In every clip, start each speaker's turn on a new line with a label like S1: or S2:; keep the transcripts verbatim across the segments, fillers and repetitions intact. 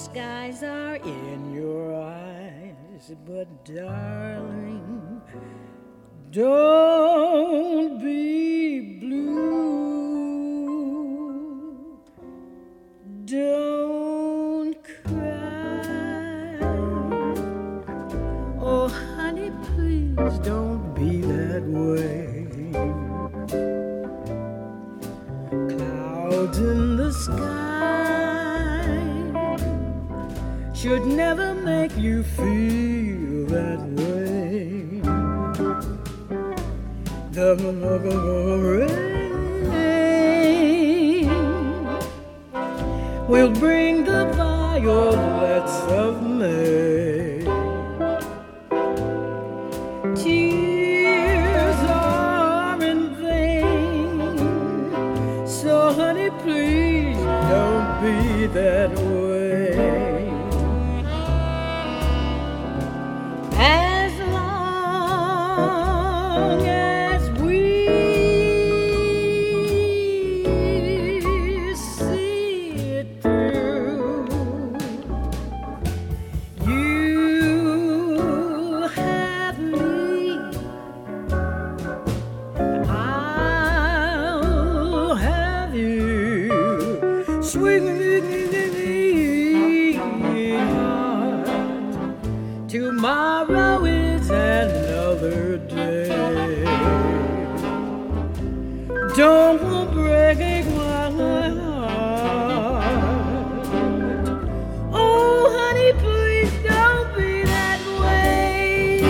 S1: skies are in your eyes, but darling, don't be blue. Don't cry. Oh, honey, please don't be that way. Clouds in the sky should never make you feel that way. The rain will bring the violets of May. Tears are in vain, so honey, please don't be that way. As long as we see it through, you have me, I'll have you, sweet heart. Tomorrow is another day. Don't break my heart. Oh, honey, please don't be that way.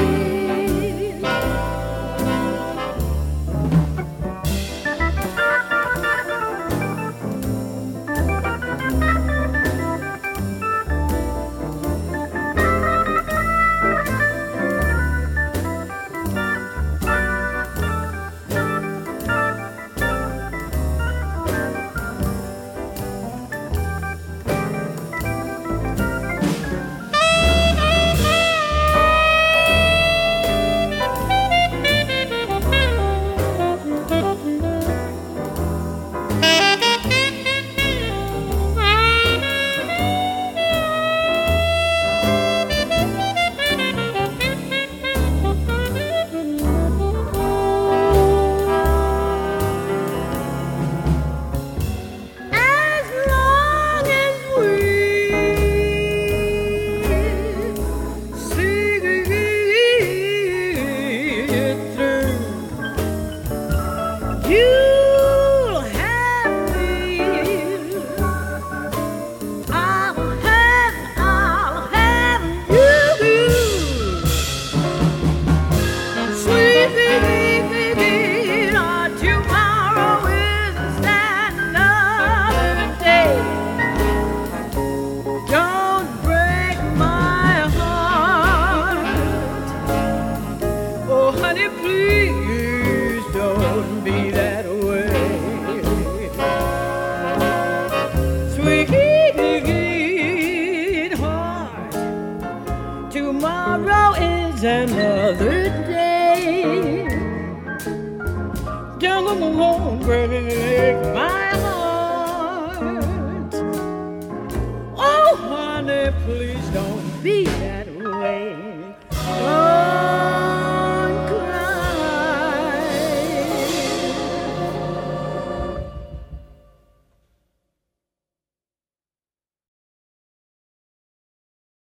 S1: You'll have me, I'll have, I'll have you, sweet heart. Tomorrow is another day. Don't break my heart. Oh, honey, please don't be that way. Sweet heart, tomorrow is another day. Don't break my heart. Oh, honey, please don't be that